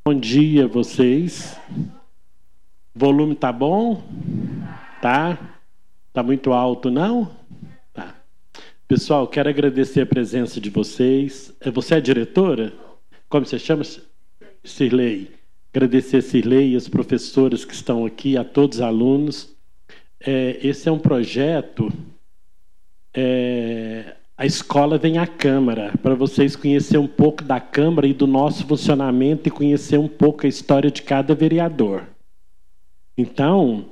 Bom dia, vocês. O volume tá bom? Tá? Tá muito alto, não? Tá. Pessoal, quero agradecer a presença de vocês. Você é a diretora? Como você chama? Cirlei. Agradecer a Cirlei e as professoras que estão aqui, a todos os alunos. Esse é um projeto... A escola vem à Câmara, para vocês conhecerem um pouco da Câmara e do nosso funcionamento e conhecer um pouco a história de cada vereador. Então,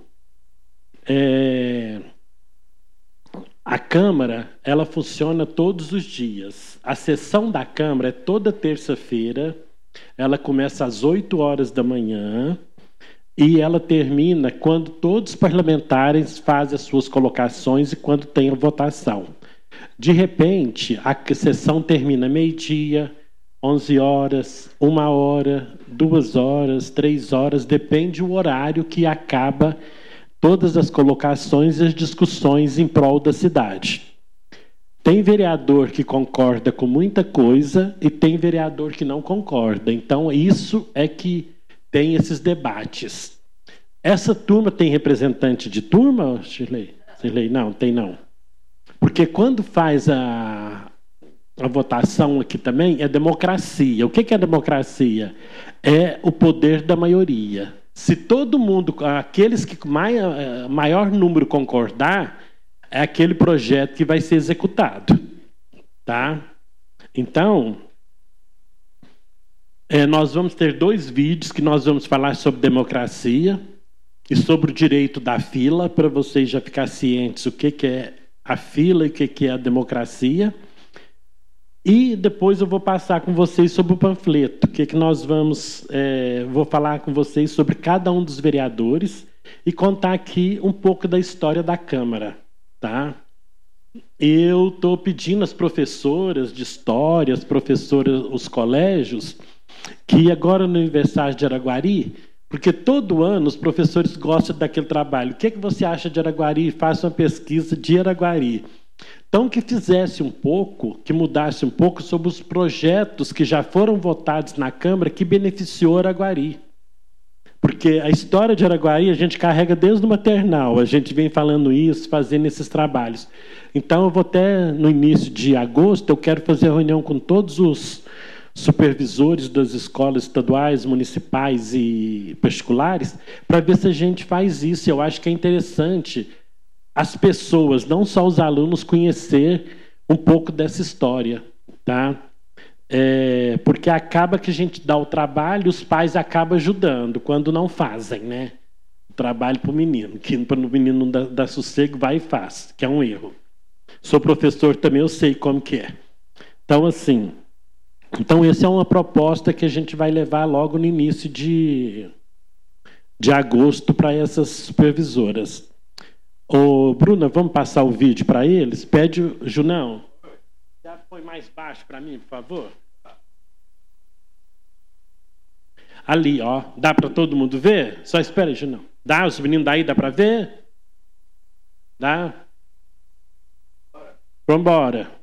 a Câmara, ela funciona todos os dias. A sessão da Câmara é toda terça-feira, ela começa às 8 horas da manhã e ela termina quando todos os parlamentares fazem as suas colocações e quando tem a votação. De repente, a sessão termina meio-dia, 11 horas, 1 hora, 2 horas, 3 horas, depende do horário que acaba todas as colocações e as discussões em prol da cidade. Tem vereador que concorda com muita coisa e tem vereador que não concorda. Então, isso é que tem esses debates. Essa turma tem representante de turma, Shirley? Shirley, não, tem não. Porque quando faz a votação aqui também, é democracia. O que é democracia? É o poder da maioria. Se todo mundo, aqueles que maior número concordar, é aquele projeto que vai ser executado. Tá? Então, nós vamos ter 2 vídeos que nós vamos falar sobre democracia e sobre o direito da fila, para vocês já ficarem cientes o que é a fila e o que é a democracia. E depois eu vou passar com vocês sobre o panfleto, que nós vamos... vou falar com vocês sobre cada um dos vereadores e contar aqui um pouco da história da Câmara. Tá? Eu estou pedindo às professoras de história, às professoras, os colégios, que agora no aniversário de Araguari, porque todo ano os professores gostam daquele trabalho. O que você acha de Araguari? Faça uma pesquisa de Araguari. Então, que fizesse um pouco, que mudasse um pouco sobre os projetos que já foram votados na Câmara que beneficiou Araguari. Porque a história de Araguari a gente carrega desde o maternal, a gente vem falando isso, fazendo esses trabalhos. Então, eu vou até no início de agosto, eu quero fazer reunião com todos os supervisores das escolas estaduais, municipais e particulares, para ver se a gente faz isso. Eu acho que é interessante as pessoas, não só os alunos, conhecer um pouco dessa história. Tá? Porque acaba que a gente dá o trabalho, os pais acabam ajudando, quando não fazem, né? O trabalho para o menino, que para o menino não dá sossego, vai e faz, que é um erro. Sou professor também, eu sei como que é. Então, assim... Então, essa é uma proposta que a gente vai levar logo no início de agosto para essas supervisoras. Ô, Bruna, vamos passar o vídeo para eles? Pede, Junão, já põe mais baixo para mim, por favor? Ali, ó, dá para todo mundo ver? Só espera aí, Junão. Dá, os meninos daí, dá para ver? Dá? Vamos embora.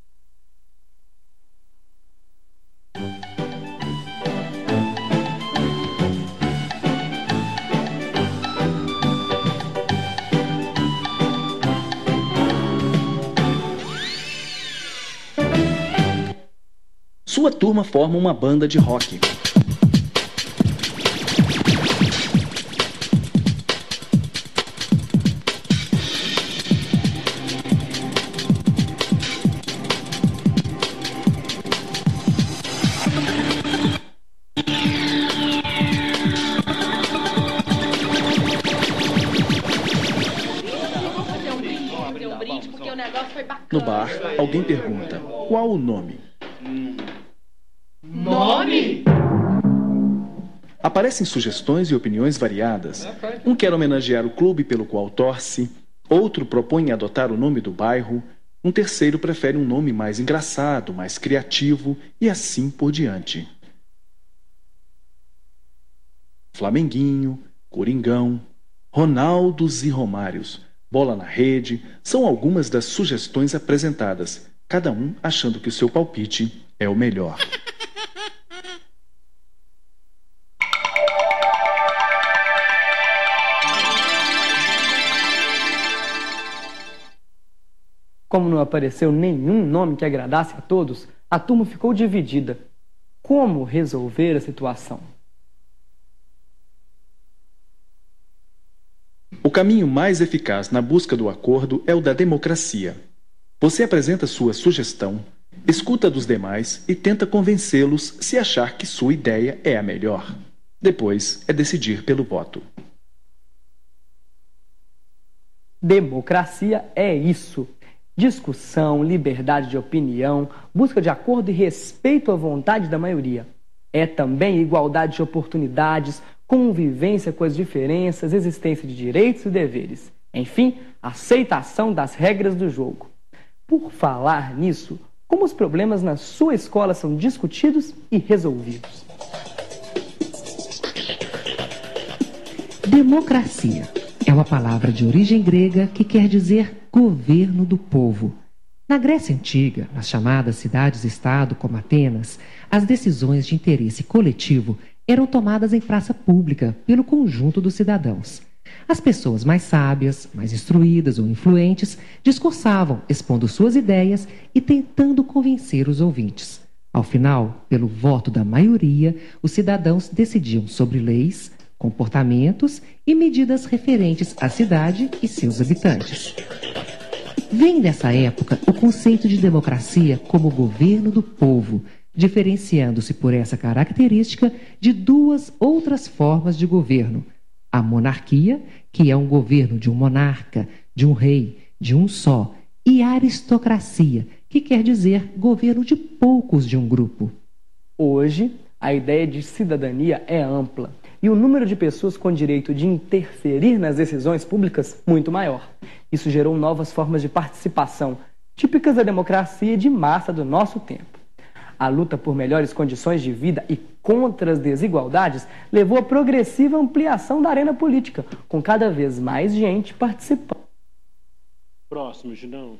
Sua turma forma uma banda de rock. No bar, alguém pergunta: qual o nome? Nome? Aparecem sugestões e opiniões variadas. Um quer homenagear o clube pelo qual torce, outro propõe adotar o nome do bairro, um terceiro prefere um nome mais engraçado, mais criativo e assim por diante. Flamenguinho, Coringão, Ronaldos e Romários, bola na rede, são algumas das sugestões apresentadas, cada um achando que o seu palpite é o melhor. Como não apareceu nenhum nome que agradasse a todos, a turma ficou dividida. Como resolver a situação? O caminho mais eficaz na busca do acordo é o da democracia. Você apresenta sua sugestão, escuta dos demais e tenta convencê-los se achar que sua ideia é a melhor. Depois é decidir pelo voto. Democracia é isso. Discussão, liberdade de opinião, busca de acordo e respeito à vontade da maioria. É também igualdade de oportunidades, convivência com as diferenças, existência de direitos e deveres. Enfim, aceitação das regras do jogo. Por falar nisso, como os problemas na sua escola são discutidos e resolvidos? Democracia é uma palavra de origem grega que quer dizer governo do povo. Na Grécia Antiga, nas chamadas cidades-estado como Atenas, as decisões de interesse coletivo eram tomadas em praça pública pelo conjunto dos cidadãos. As pessoas mais sábias, mais instruídas ou influentes discursavam, expondo suas ideias e tentando convencer os ouvintes. Ao final, pelo voto da maioria, os cidadãos decidiam sobre leis, comportamentos e medidas referentes à cidade e seus habitantes. Vem dessa época o conceito de democracia como governo do povo, diferenciando-se por essa característica de duas outras formas de governo: a monarquia, que é um governo de um monarca, de um rei, de um só, e a aristocracia, que quer dizer governo de poucos de um grupo. Hoje, a ideia de cidadania é ampla e o número de pessoas com direito de interferir nas decisões públicas muito maior. Isso gerou novas formas de participação, típicas da democracia de massa do nosso tempo. A luta por melhores condições de vida e contra as desigualdades levou à progressiva ampliação da arena política, com cada vez mais gente participando. Próximo, Junão.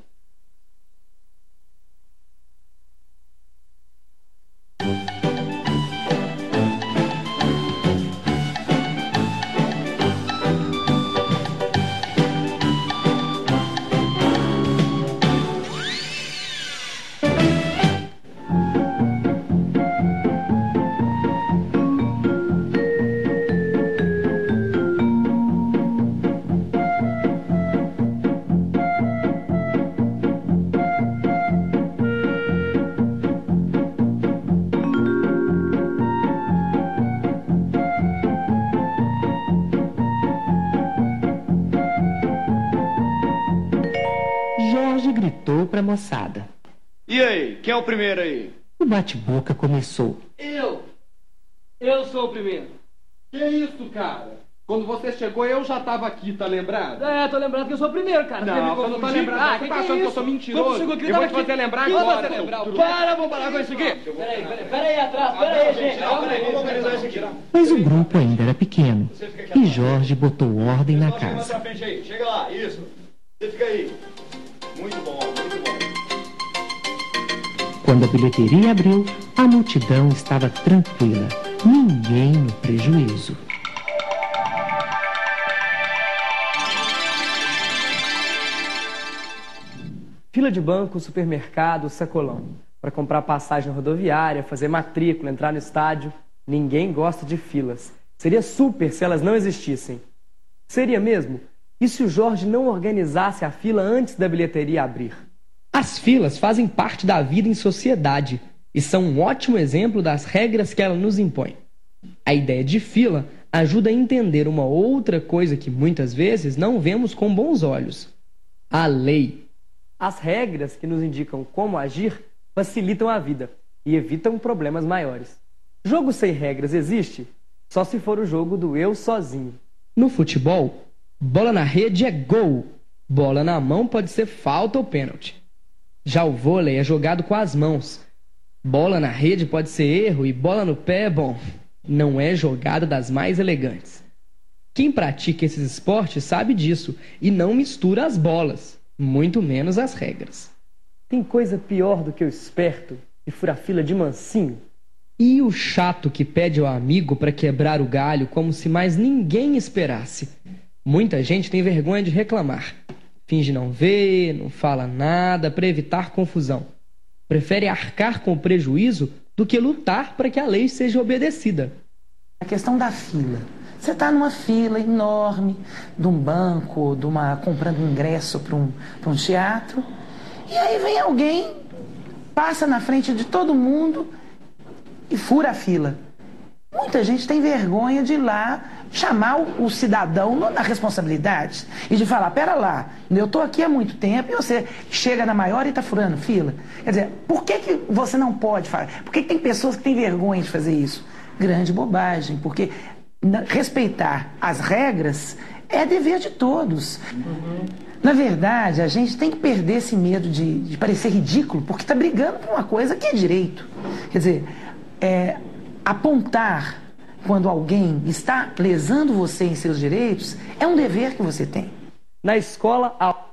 Jorge gritou para a moçada. E aí, quem é o primeiro aí? O bate-boca começou. Eu sou o primeiro. Que isso, cara? Quando você chegou, eu já tava aqui, tá lembrado? Tô lembrado que eu sou o primeiro, cara. Não, você não tá lembrado. Você tá achando que eu sou mentiroso? Eu vou te fazer lembrar agora. Vamos parar com isso aqui. Peraí, atrás, peraí, gente. Vamos organizar isso aqui. Mas o grupo ainda era pequeno e Jorge botou ordem na Pra casa. frente aí, chega lá, isso. Você fica aí. Muito bom, muito bom. Quando a bilheteria abriu, a multidão estava tranquila, ninguém no prejuízo. Fila de banco, supermercado, sacolão. Para comprar passagem rodoviária, fazer matrícula, entrar no estádio. Ninguém gosta de filas. Seria super se elas não existissem. Seria mesmo? E se o Jorge não organizasse a fila antes da bilheteria abrir? As filas fazem parte da vida em sociedade e são um ótimo exemplo das regras que ela nos impõe. A ideia de fila ajuda a entender uma outra coisa que muitas vezes não vemos com bons olhos: a lei. As regras que nos indicam como agir facilitam a vida e evitam problemas maiores. Jogo sem regras existe só se for o jogo do eu sozinho. No futebol, bola na rede é gol, bola na mão pode ser falta ou pênalti. Já o vôlei é jogado com as mãos. Bola na rede pode ser erro e bola no pé é bom. Não é jogada das mais elegantes. Quem pratica esses esportes sabe disso e não mistura as bolas, muito menos as regras. Tem coisa pior do que o esperto e fura fila de mansinho? E o chato que pede ao amigo para quebrar o galho como se mais ninguém esperasse? Muita gente tem vergonha de reclamar. Finge não ver, não fala nada para evitar confusão. Prefere arcar com o prejuízo do que lutar para que a lei seja obedecida. A questão da fila. Você está numa fila enorme de um banco, comprando ingresso para um teatro, e aí vem alguém, passa na frente de todo mundo e fura a fila. Muita gente tem vergonha de ir lá chamar o cidadão na responsabilidade e de falar, pera lá, eu estou aqui há muito tempo e você chega na maior e está furando fila. Quer dizer, por que você não pode fazer? Por que tem pessoas que têm vergonha de fazer isso? Grande bobagem, porque respeitar as regras é dever de todos. Na verdade, a gente tem que perder esse medo de parecer ridículo, porque está brigando por uma coisa que é direito. Quer dizer, apontar quando alguém está lesando você em seus direitos é um dever que você tem. Na escola,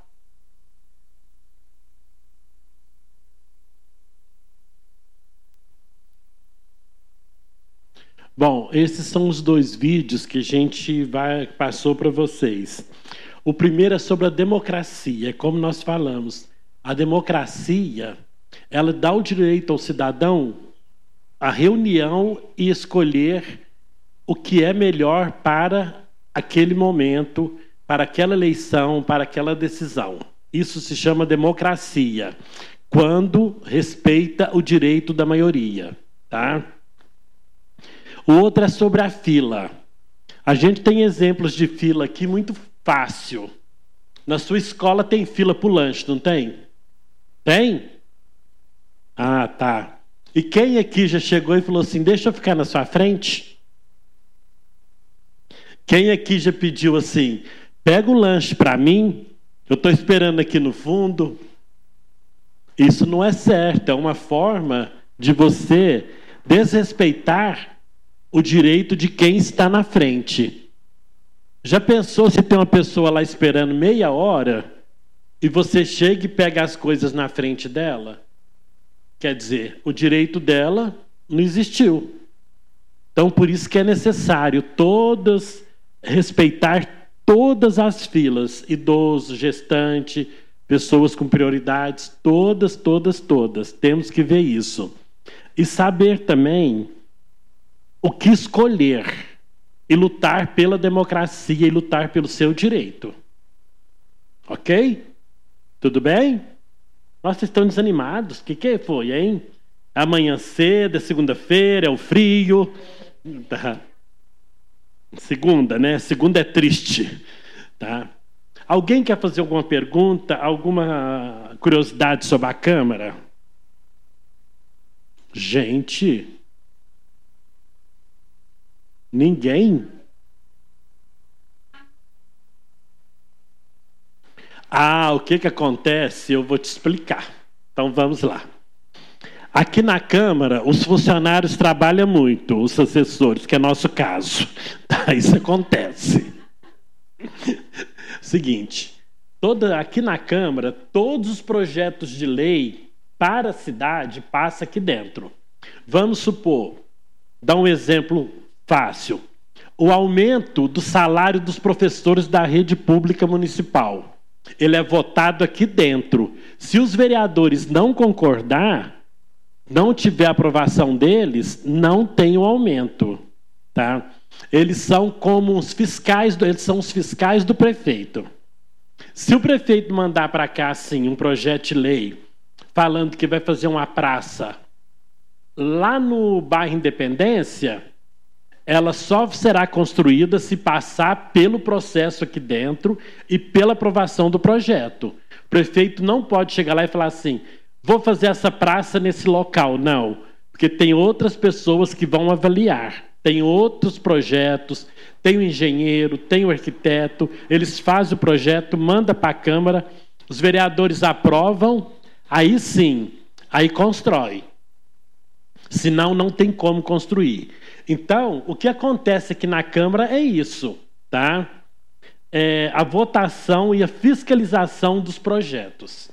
Bom, esses são os 2 vídeos que a gente passou para vocês. O primeiro é sobre a democracia, como nós falamos. A democracia, ela dá o direito ao cidadão a reunião e escolher o que é melhor para aquele momento, para aquela eleição, para aquela decisão. Isso se chama democracia, quando respeita o direito da maioria, tá? O outro é sobre a fila. A gente tem exemplos de fila aqui muito fácil. Na sua escola tem fila para o lanche, não tem? Tem? Ah, tá. E quem aqui já chegou e falou assim, deixa eu ficar na sua frente? Quem aqui já pediu assim, pega o lanche para mim, eu estou esperando aqui no fundo? Isso não é certo, é uma forma de você desrespeitar o direito de quem está na frente. Já pensou se tem uma pessoa lá esperando meia hora e você chega e pega as coisas na frente dela? Quer dizer, o direito dela não existiu. Então, por isso que é necessário respeitar todas as filas, idoso, gestante, pessoas com prioridades, todas. Temos que ver isso. E saber também o que escolher e lutar pela democracia e lutar pelo seu direito. Ok? Tudo bem? Nossa, vocês estão desanimados. O que foi, hein? Amanhã cedo, é segunda-feira, é o frio. Tá. Segunda, né? Segunda é triste. Tá? Alguém quer fazer alguma pergunta, alguma curiosidade sobre a Câmara? Gente... Ninguém? O que acontece? Eu vou te explicar. Então vamos lá. Aqui na Câmara, os funcionários trabalham muito, os assessores, que é nosso caso. Tá? Isso acontece. Seguinte, aqui na Câmara, todos os projetos de lei para a cidade passam aqui dentro. Vamos supor, dar um exemplo fácil. O aumento do salário dos professores da rede pública municipal. Ele é votado aqui dentro. Se os vereadores não concordar, não tiver aprovação deles, não tem o aumento. Tá? Eles são como os fiscais, eles são os fiscais do prefeito. Se o prefeito mandar para cá assim, um projeto de lei falando que vai fazer uma praça lá no bairro Independência, ela só será construída se passar pelo processo aqui dentro e pela aprovação do projeto. O prefeito não pode chegar lá e falar assim, vou fazer essa praça nesse local. Não, porque tem outras pessoas que vão avaliar. Tem outros projetos, tem o engenheiro, tem o arquiteto, eles fazem o projeto, mandam para a Câmara, os vereadores aprovam, aí sim, aí constrói. Senão não tem como construir. Então, o que acontece aqui na Câmara é isso, tá? A votação e a fiscalização dos projetos.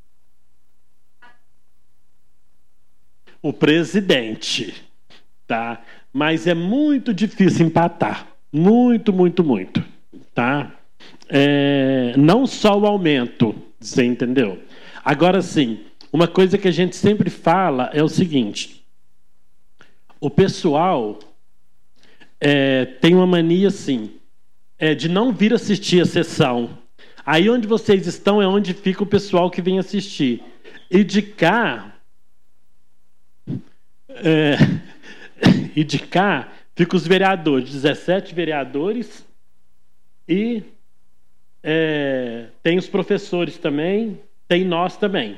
O presidente, tá? Mas é muito difícil empatar. Muito, tá? não só o aumento, você entendeu? Agora sim, uma coisa que a gente sempre fala é o seguinte: o pessoal tem uma mania assim, de não vir assistir a sessão. Aí onde vocês estão é onde fica o pessoal que vem assistir. E de cá ficam os vereadores, 17 vereadores, e tem os professores também, tem nós também.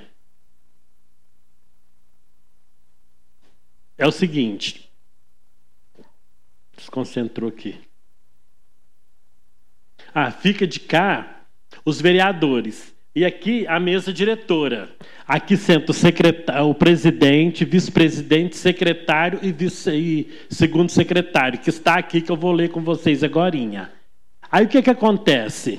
É o seguinte, desconcentrou aqui. Fica de cá os vereadores. E aqui a mesa diretora. Aqui senta o presidente, vice-presidente, secretário e segundo secretário, que está aqui, que eu vou ler com vocês agorinha. Aí o que acontece?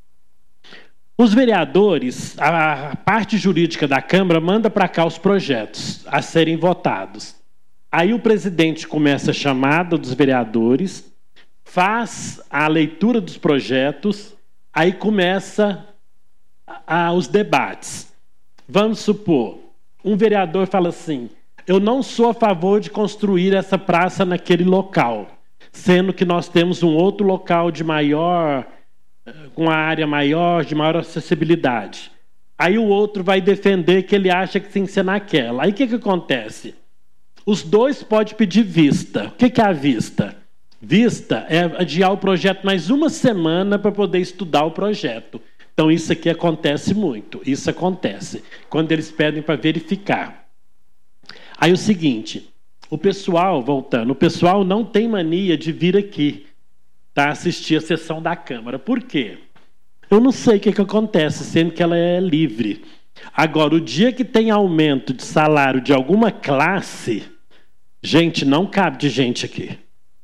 Os vereadores, a parte jurídica da Câmara, manda para cá os projetos a serem votados. Aí o presidente começa a chamada dos vereadores, faz a leitura dos projetos, aí começa os debates. Vamos supor, um vereador fala assim: eu não sou a favor de construir essa praça naquele local, sendo que nós temos um outro local de maior, com uma área maior, de maior acessibilidade. Aí o outro vai defender que ele acha que tem que ser naquela. Aí o que acontece? Os dois podem pedir vista. O que é a vista? Vista é adiar o projeto mais uma semana para poder estudar o projeto. Então isso aqui acontece muito. Isso acontece quando eles pedem para verificar. Aí o seguinte, o pessoal, voltando, o pessoal não tem mania de vir aqui, tá, assistir a sessão da Câmara. Por quê? Eu não sei o que acontece, sendo que ela é livre. Agora, o dia que tem aumento de salário de alguma classe, gente, não cabe de gente aqui.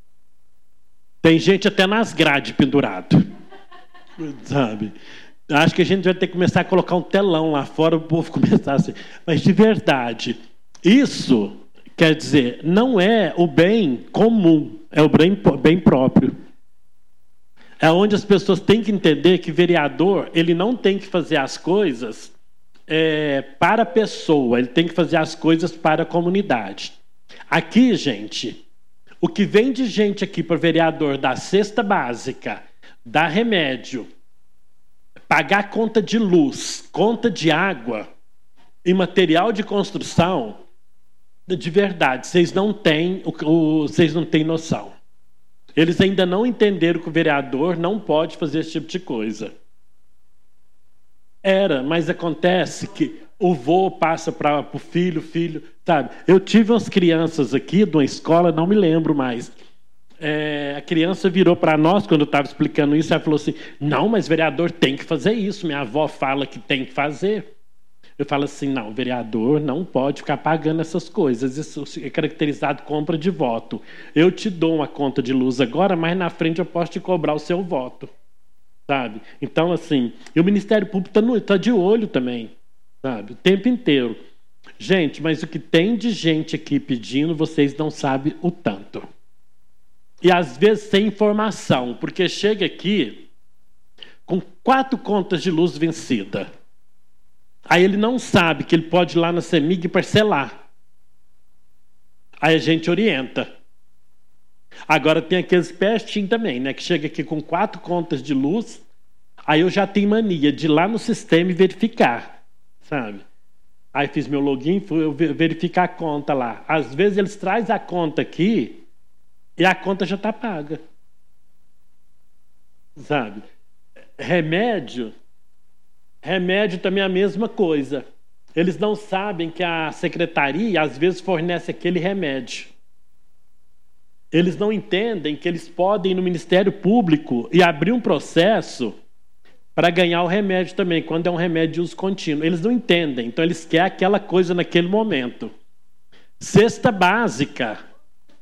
Tem gente até nas grades pendurado. Sabe? Acho que a gente vai ter que começar a colocar um telão lá fora, o povo começar assim. Mas de verdade, isso, quer dizer, não é o bem comum, é o bem próprio. É onde as pessoas têm que entender que vereador, ele não tem que fazer as coisas para a pessoa, ele tem que fazer as coisas para a comunidade. Aqui, gente, o que vem de gente aqui para vereador dar cesta básica, dar remédio, pagar conta de luz, conta de água e material de construção, de verdade, vocês não têm noção. Eles ainda não entenderam que o vereador não pode fazer esse tipo de coisa. Mas acontece que o vô passa para o filho, sabe? Eu tive umas crianças aqui de uma escola, não me lembro mais. A criança virou para nós, quando eu estava explicando isso, ela falou assim: não, mas vereador tem que fazer isso, minha avó fala que tem que fazer. Eu falo assim: não, o vereador não pode ficar pagando essas coisas, isso é caracterizado como compra de voto. Eu te dou uma conta de luz agora, mas na frente eu posso te cobrar o seu voto, sabe? Então, assim, e o Ministério Público está de olho também, sabe? O tempo inteiro. Gente, mas o que tem de gente aqui pedindo, vocês não sabem o tanto. E às vezes sem informação, porque chega aqui com 4 contas de luz vencida. Aí ele não sabe que ele pode ir lá na CEMIG e parcelar. Aí a gente orienta. Agora tem aqueles pestinhos também, né? Que chega aqui com 4 contas de luz, aí eu já tenho mania de ir lá no sistema e verificar, sabe? Aí fiz meu login, fui verificar a conta lá. Às vezes eles trazem a conta aqui e a conta já está paga. Sabe? Remédio também é a mesma coisa. Eles não sabem que a secretaria, às vezes, fornece aquele remédio. Eles não entendem que eles podem ir no Ministério Público e abrir um processo para ganhar o remédio também, quando é um remédio de uso contínuo. Eles não entendem, então eles querem aquela coisa naquele momento. Cesta básica.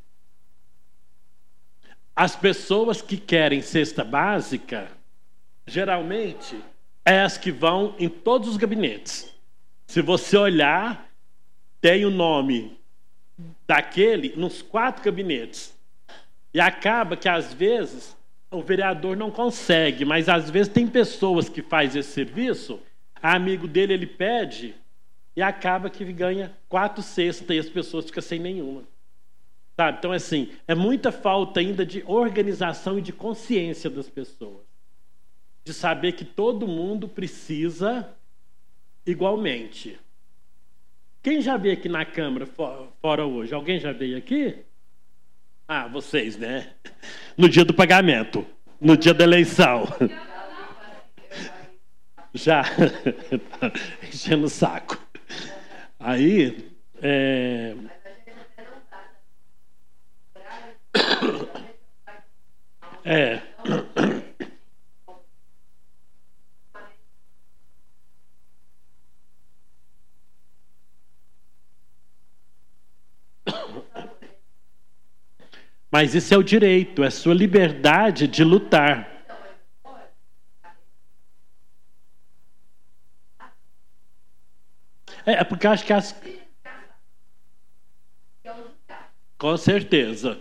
As pessoas que querem cesta básica, geralmente, é as que vão em todos os gabinetes. Se você olhar, tem o nome daquele nos 4 gabinetes. E acaba que, às vezes, o vereador não consegue, mas às vezes tem pessoas que fazem esse serviço, amigo dele ele pede e acaba que ganha 4 cestas e as pessoas ficam sem nenhuma. Sabe? Então, assim, é muita falta ainda de organização e de consciência das pessoas. De saber que todo mundo precisa igualmente. Quem já veio aqui na Câmara fora hoje? Alguém já veio aqui? Ah, vocês, né? No dia do pagamento, no dia da eleição. Já enchendo o saco. Aí, mas isso é o direito, é a sua liberdade de lutar. É porque eu acho que com certeza.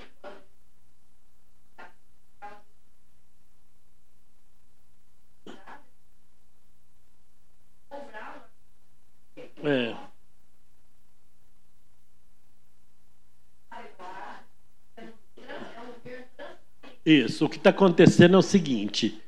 Isso, o que está acontecendo é o seguinte,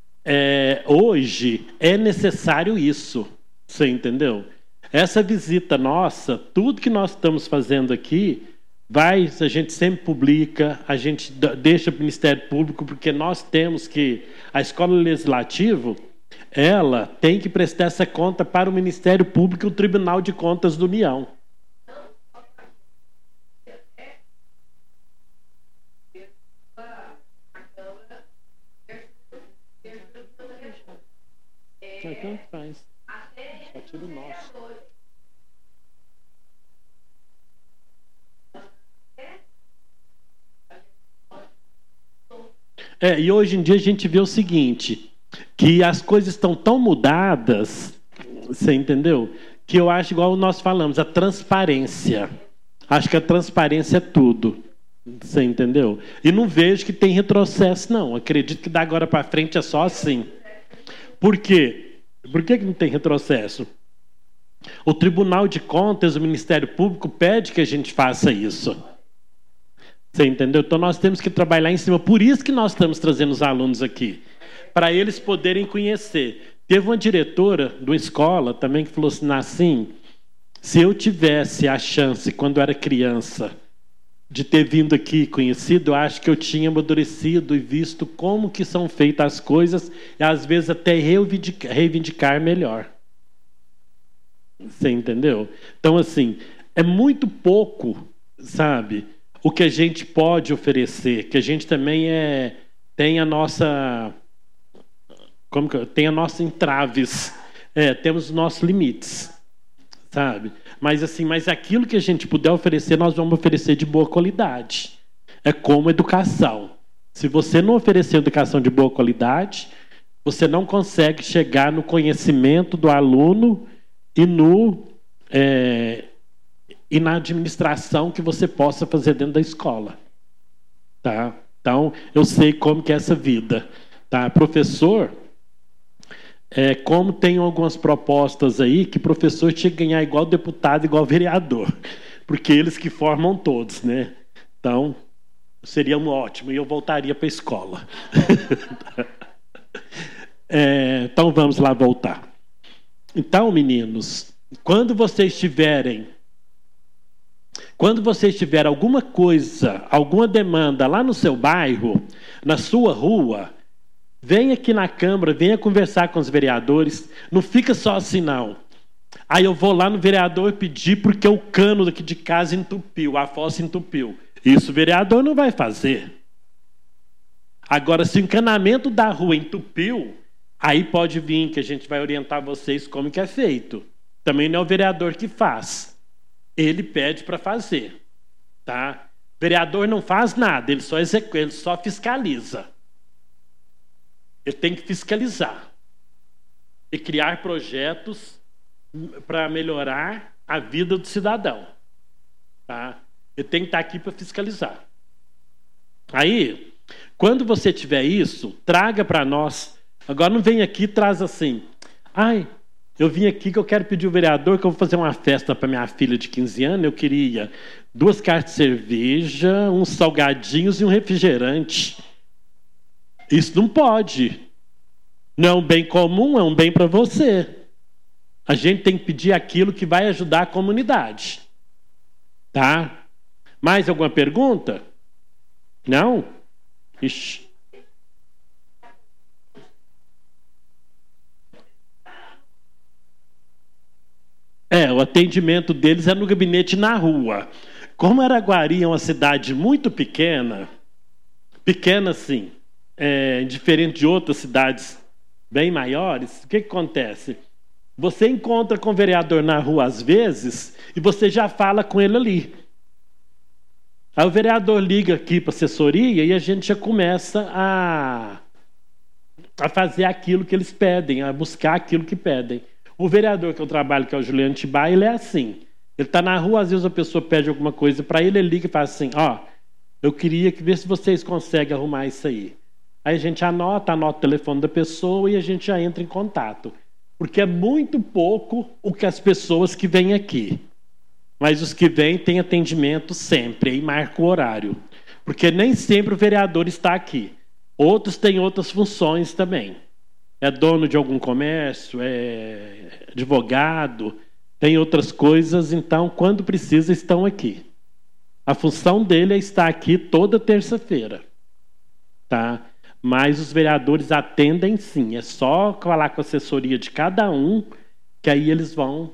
hoje é necessário isso, você entendeu? Essa visita nossa, tudo que nós estamos fazendo aqui, a gente sempre publica, a gente deixa para o Ministério Público, porque nós temos que, a Escola Legislativa, ela tem que prestar essa conta para o Ministério Público e o Tribunal de Contas da União. Tanto faz. Só tira o nosso. E hoje em dia a gente vê o seguinte, que as coisas estão tão mudadas, você entendeu? Que eu acho, igual nós falamos, a transparência. Acho que a transparência é tudo. Você entendeu? E não vejo que tem retrocesso, não. Acredito que da agora para frente é só assim. Por quê? Por que não tem retrocesso? O Tribunal de Contas, o Ministério Público pede que a gente faça isso. Você entendeu? Então nós temos que trabalhar em cima. Por isso que nós estamos trazendo os alunos aqui. Para eles poderem conhecer. Teve uma diretora de uma escola também que falou assim, se eu tivesse a chance, quando eu era criança, de ter vindo aqui conhecido, eu acho que eu tinha amadurecido e visto como que são feitas as coisas e às vezes até reivindicar melhor. Você entendeu? Então, assim, é muito pouco, sabe, o que a gente pode oferecer, que a gente também tem a nossa... tem a nossa entraves, temos os nossos limites, sabe? Mas assim, aquilo que a gente puder oferecer, nós vamos oferecer de boa qualidade. É como educação. Se você não oferecer educação de boa qualidade, você não consegue chegar no conhecimento do aluno e na administração que você possa fazer dentro da escola. Tá? Então, eu sei como que é essa vida. Tá? Professor... como tem algumas propostas aí que professor tinha que ganhar igual deputado, igual vereador, porque eles que formam todos, né? Então, seria um ótimo e eu voltaria para a escola. Então, vamos lá voltar. Então, meninos, quando vocês tiverem alguma coisa, alguma demanda lá no seu bairro, na sua rua, vem aqui na Câmara, venha conversar com os vereadores. Não fica só assim, não. Aí eu vou lá no vereador pedir porque o cano daqui de casa entupiu, a fossa entupiu. Isso o vereador não vai fazer. Agora, se o encanamento da rua entupiu, aí pode vir que a gente vai orientar vocês como que é feito. Também não é o vereador que faz. Ele pede para fazer. Tá? O vereador não faz nada, ele só executa, ele só fiscaliza. Ele tem que fiscalizar e criar projetos para melhorar a vida do cidadão. Tá? Ele tem que estar aqui para fiscalizar. Aí, Quando você tiver isso, traga para nós. Agora não vem aqui e traz assim. Ai, eu vim aqui que eu quero pedir ao vereador que eu vou fazer uma festa para minha filha de 15 anos. Eu queria 2 cartas de cerveja, uns salgadinhos e um refrigerante. Isso não pode. Não é um bem comum, é um bem para você. A gente tem que pedir aquilo que vai ajudar a comunidade. Tá? Mais alguma pergunta? Não? Ixi. O atendimento deles é no gabinete na rua. Como Araguari é uma cidade muito pequena assim, diferente de outras cidades bem maiores, o que acontece? Você encontra com o vereador na rua às vezes e você já fala com ele ali. Aí o vereador liga aqui para a assessoria e a gente já começa a fazer aquilo que eles pedem, a buscar aquilo que pedem. O vereador que eu trabalho, que é o Juliano Tibá, ele é assim. Ele está na rua, às vezes a pessoa pede alguma coisa para ele, ele liga e fala assim, eu queria ver se vocês conseguem arrumar isso aí. Aí a gente anota o telefone da pessoa e a gente já entra em contato. Porque é muito pouco o que as pessoas que vêm aqui. Mas os que vêm têm atendimento sempre, e marca o horário. Porque nem sempre o vereador está aqui. Outros têm outras funções também. É dono de algum comércio, é advogado, tem outras coisas, então, quando precisa, estão aqui. A função dele é estar aqui toda terça-feira. Tá? Mas os vereadores atendem sim. É só falar com a assessoria de cada um, que aí eles vão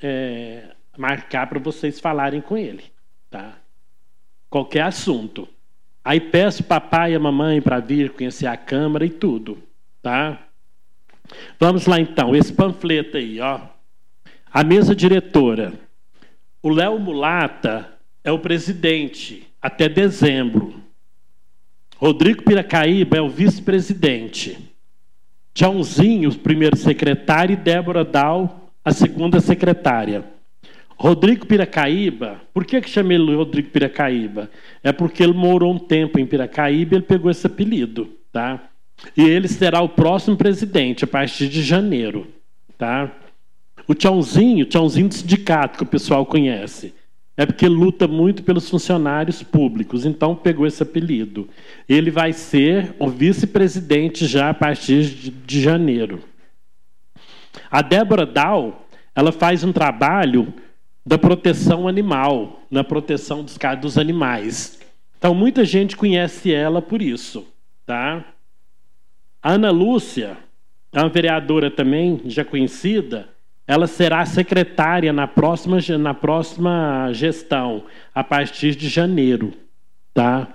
marcar para vocês falarem com ele. Tá? Qualquer assunto. Aí peço o papai e a mamãe para vir conhecer a Câmara e tudo. Tá? Vamos lá então, esse panfleto aí, ó. A mesa diretora. O Léo Mulata é o presidente até dezembro. Rodrigo Piracaíba é o vice-presidente. Tchãozinho, o primeiro secretário, e Débora Dal, a segunda secretária. Rodrigo Piracaíba, por que chamei ele Rodrigo Piracaíba? É porque ele morou um tempo em Piracaíba e ele pegou esse apelido, tá? E ele será o próximo presidente a partir de janeiro, tá? O Tchãozinho do sindicato, que o pessoal conhece, é porque luta muito pelos funcionários públicos, então pegou esse apelido. Ele vai ser o vice-presidente já a partir de janeiro. A Débora Dal, ela faz um trabalho da proteção animal, na proteção dos animais. Então muita gente conhece ela por isso, tá? A Ana Lúcia, é uma vereadora também, já conhecida, ela será secretária na próxima gestão, a partir de janeiro. Tá?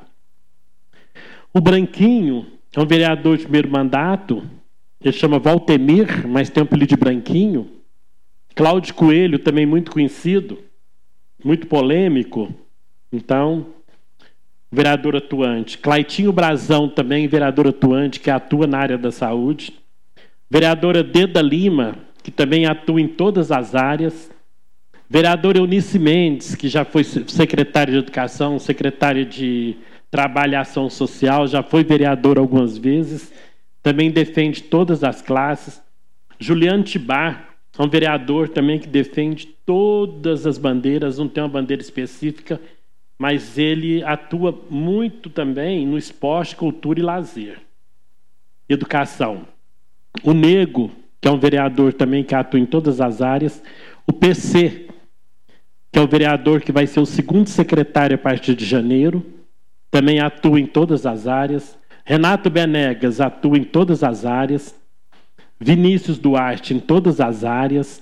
O Branquinho é um vereador de primeiro mandato, ele chama Valtemir, mas tem um apelido de Branquinho. Cláudio Coelho, também muito conhecido, muito polêmico. Então, vereador atuante. Claitinho Brazão, também vereador atuante, que atua na área da saúde. Vereadora Deda Lima, que também atua em todas as áreas. Vereadora Eunice Mendes, que já foi secretária de Educação, secretária de Trabalho e Ação Social, já foi vereadora algumas vezes, também defende todas as classes. Juliano Tibá, é um vereador também que defende todas as bandeiras, não tem uma bandeira específica, mas ele atua muito também no esporte, cultura e lazer. Educação. O Nego, que é um vereador também que atua em todas as áreas. O PC, que é o vereador que vai ser o segundo secretário a partir de janeiro, também atua em todas as áreas. Renato Benegas atua em todas as áreas. Vinícius Duarte em todas as áreas.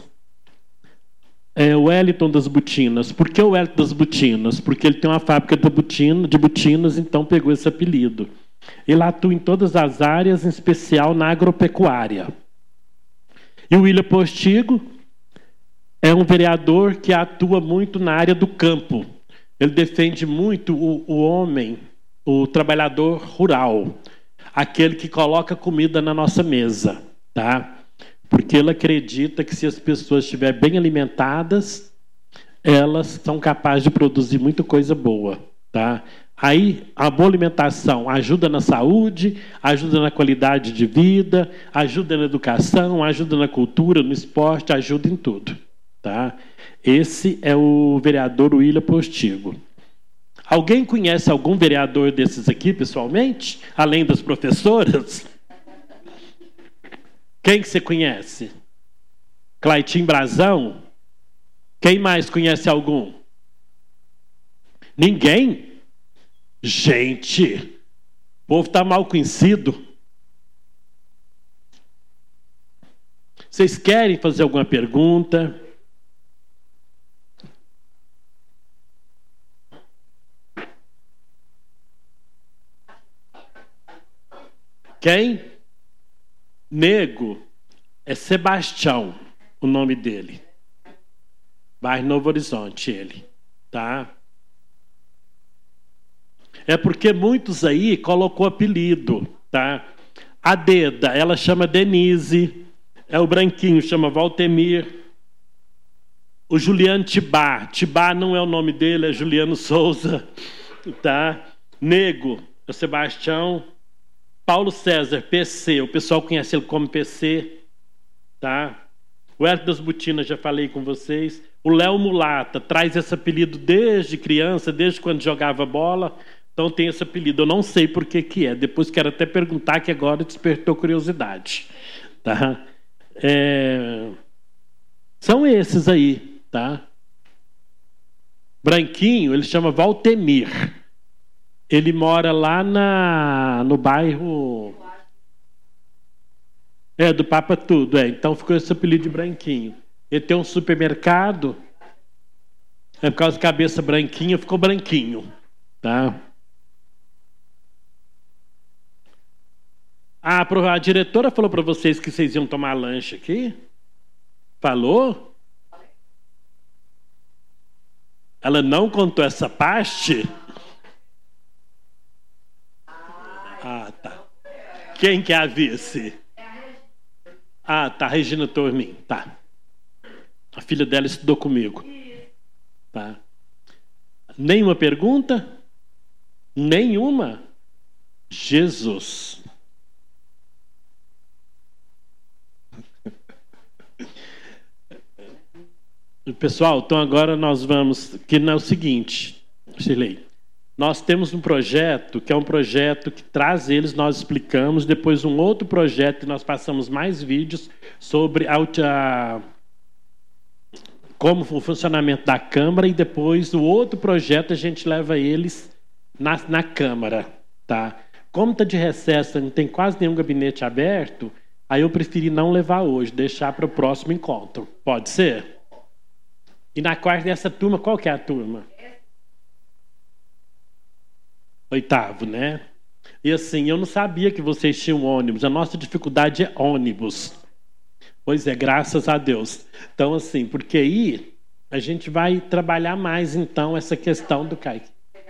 O Wellington das Butinas. Por que o Wellington das Butinas? Porque ele tem uma fábrica de butinas, então pegou esse apelido. Ele atua em todas as áreas, em especial na agropecuária. E o William Postigo é um vereador que atua muito na área do campo. Ele defende muito o homem, o trabalhador rural, aquele que coloca comida na nossa mesa, tá? Porque ele acredita que se as pessoas estiverem bem alimentadas, elas são capazes de produzir muita coisa boa, tá? Aí, a boa alimentação ajuda na saúde, ajuda na qualidade de vida, ajuda na educação, ajuda na cultura, no esporte, ajuda em tudo. Tá? Esse é o vereador William Postigo. Alguém conhece algum vereador desses aqui, pessoalmente? Além das professoras? Quem que você conhece? Claitinho Brazão? Quem mais conhece algum? Ninguém? Gente, o povo está mal conhecido. Vocês querem fazer alguma pergunta? Quem? Nego. É Sebastião, o nome dele. Bairro Novo Horizonte, ele. Tá? É porque muitos aí colocou apelido, tá? A Deda, ela chama Denise. É o branquinho, chama Valtemir. O Juliano Tibá. Tibá não é o nome dele, é Juliano Souza. Tá? Nego, é o Sebastião. Paulo César, PC. O pessoal conhece ele como PC. Tá? O Hélio das Butinas, já falei com vocês. O Léo Mulata, traz esse apelido desde criança, desde quando jogava bola. Então tem esse apelido. Eu não sei por que é. Depois quero até perguntar, que agora despertou curiosidade. Tá? São esses aí. Tá? Branquinho, ele chama Valtemir. Ele mora lá no bairro... do Papa Tudo. Então ficou esse apelido de Branquinho. Ele tem um supermercado. Por causa da cabeça branquinha, ficou Branquinho. Tá? A diretora falou para vocês que vocês iam tomar lanche aqui? Falou? Ela não contou essa parte? Tá. Quem que é a vice? Tá. Regina Tormin. Tá. A filha dela estudou comigo. Tá. Nenhuma pergunta? Nenhuma? Jesus. Pessoal, então agora nós vamos... Que não é o seguinte, Shirley. Nós temos um projeto, que é um projeto que traz eles, nós explicamos. Depois um outro projeto, que nós passamos mais vídeos sobre como o funcionamento da Câmara. E depois o outro projeto, a gente leva eles na Câmara. Tá? Como está de recesso, não tem quase nenhum gabinete aberto, aí eu preferi não levar hoje, deixar para o próximo encontro. Pode ser? E na quarta dessa turma, qual que é a turma? Oitavo, né? E assim, eu não sabia que vocês tinham ônibus. A nossa dificuldade é ônibus. Pois é, graças a Deus. Então, assim, porque aí a gente vai trabalhar mais, então, essa questão do CAIC.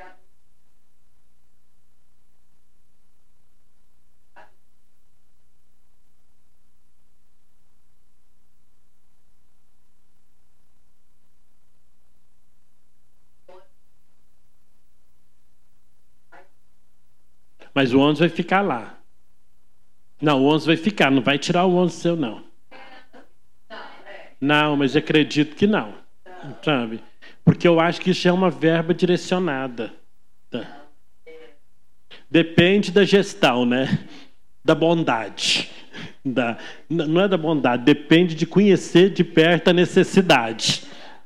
Mas o ônibus vai ficar lá. Não, o ônibus vai ficar, não vai tirar o ônibus seu, não. Não, mas eu acredito que não. Sabe? Porque eu acho que isso é uma verba direcionada. Tá? Depende da gestão, né? Da bondade. Não é da bondade, depende de conhecer de perto a necessidade.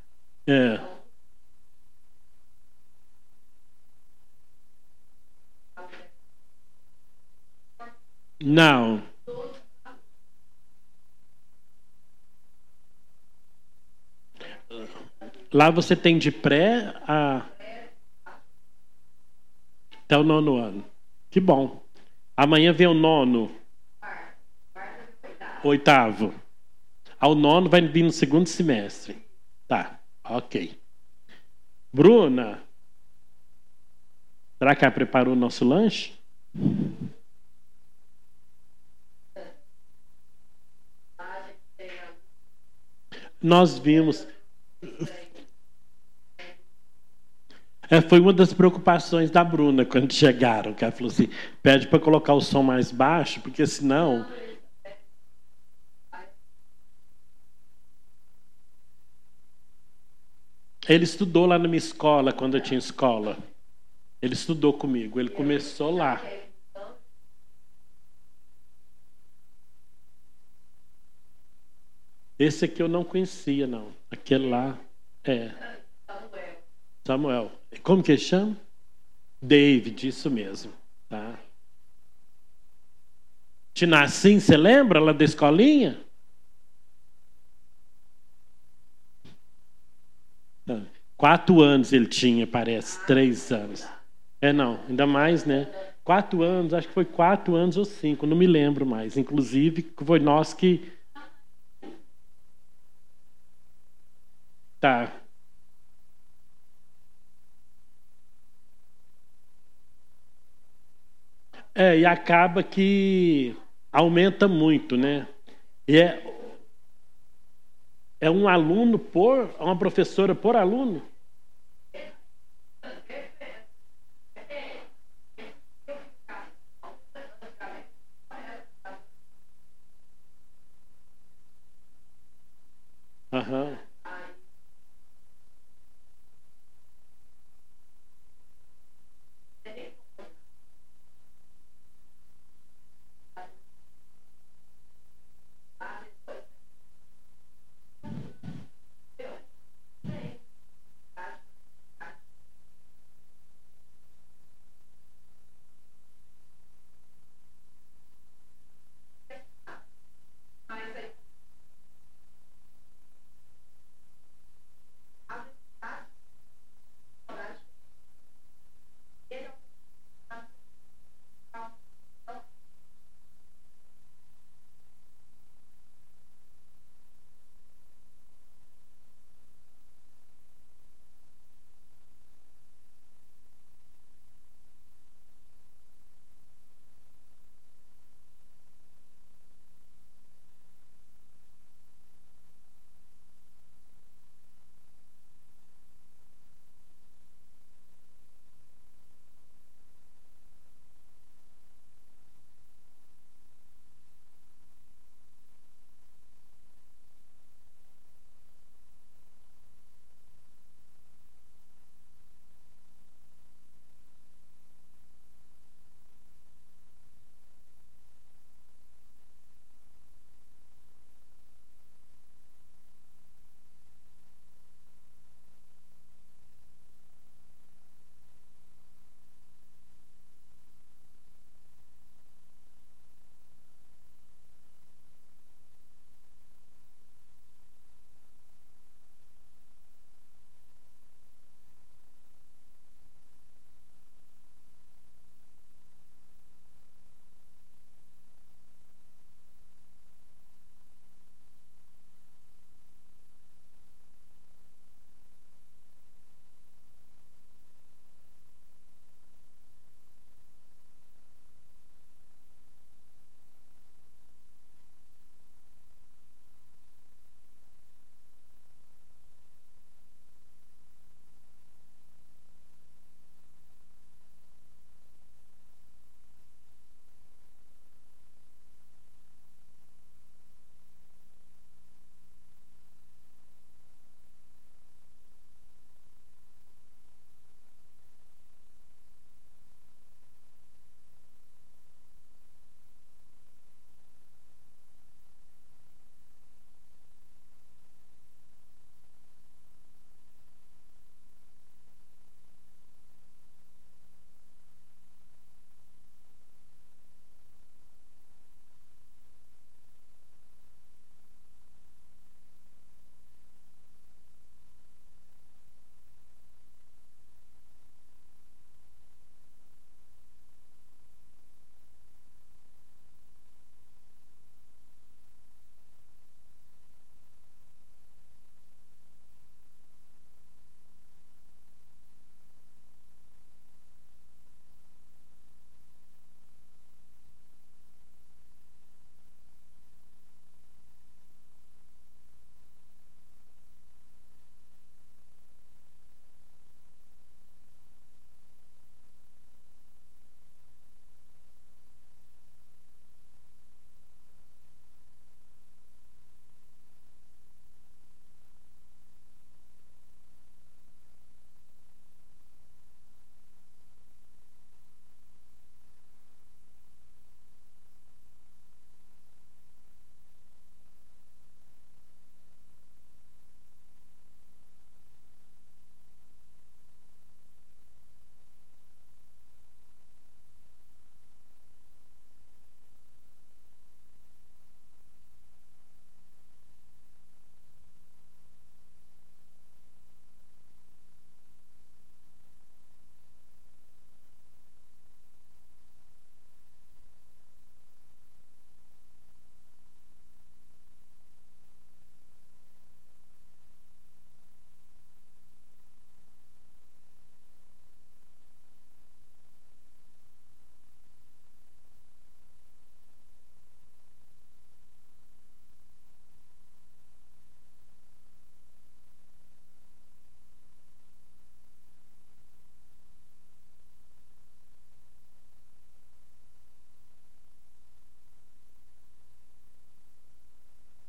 Não. Lá você tem de pré até o 9º ano. Que bom. Amanhã vem o 9º. 8º. Ao 9º vai vir no 2º semestre. Tá, ok. Bruna, será que ela preparou o nosso lanche? Nós vimos. Foi uma das preocupações da Bruna quando chegaram, que ela falou assim, pede para colocar o som mais baixo, porque senão... Ele estudou lá na minha escola, quando eu tinha escola. Ele estudou comigo, ele começou lá. Esse aqui eu não conhecia, não. Aquele lá é... Samuel. Como que ele chama? David, isso mesmo. Tá? Tinassim, você lembra lá da escolinha? Tá. 4 anos ele tinha, parece. 3 anos. Não, ainda mais, né? 4 anos, acho que foi 4 anos ou 5, não me lembro mais. Inclusive, foi nós que... Tá. E acaba que aumenta muito, né? E é um aluno uma professora por aluno?